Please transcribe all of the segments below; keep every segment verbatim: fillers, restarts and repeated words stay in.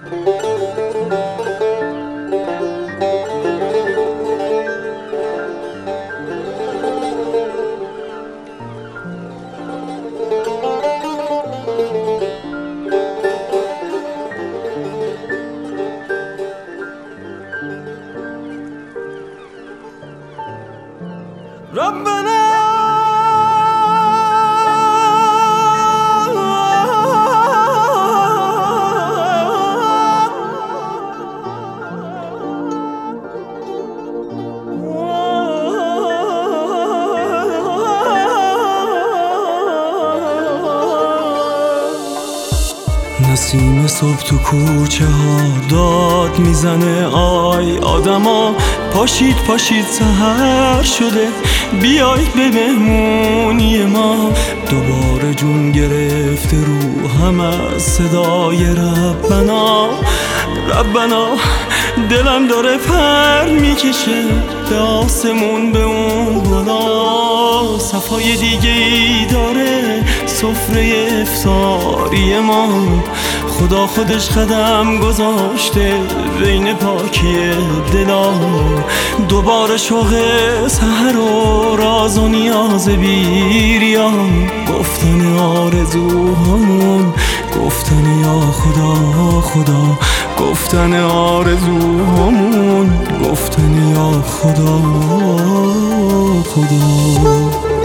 ربنا نسیم صبح تو کوچه ها داد میزنه آی آدما پاشید پاشید سحر شده بیایید به مهمونی ما دوباره جون گرفته رو هم از صدای ربنا ربنا دلم داره پر میکشه به آسمون به اون بالا صفای دیگه ای داره سفره افطاری ما خدا خودش قدم گذاشته بین پاکی دلا دوباره شوق سحر و راز و نیاز بیریا گفتن آرزوهامون گفتن یا خدا خدا گفتن آرزوهامون گفتن یا خدا خدا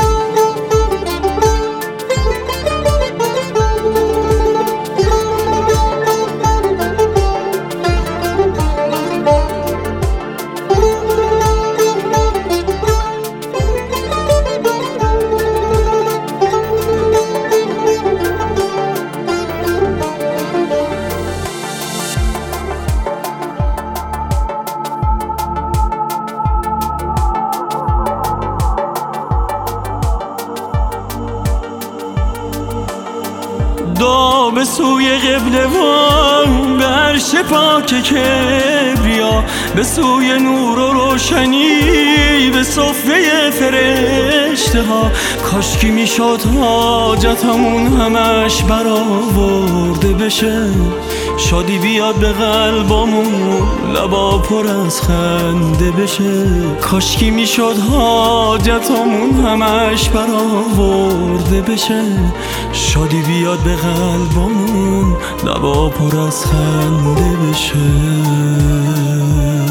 دا به سوی قبله وان به عرش پاک کبریا به سوی نور و روشنی به صفه فرشته ها کاشکی میشد حاجتمون همش برآورده بشه شادی بیاد به قلبمون لبا پر از خنده بشه کاشکی میشد حاجتمون همش برآورده بشه شادی بیاد به قلبمون لبا پر از خنده بشه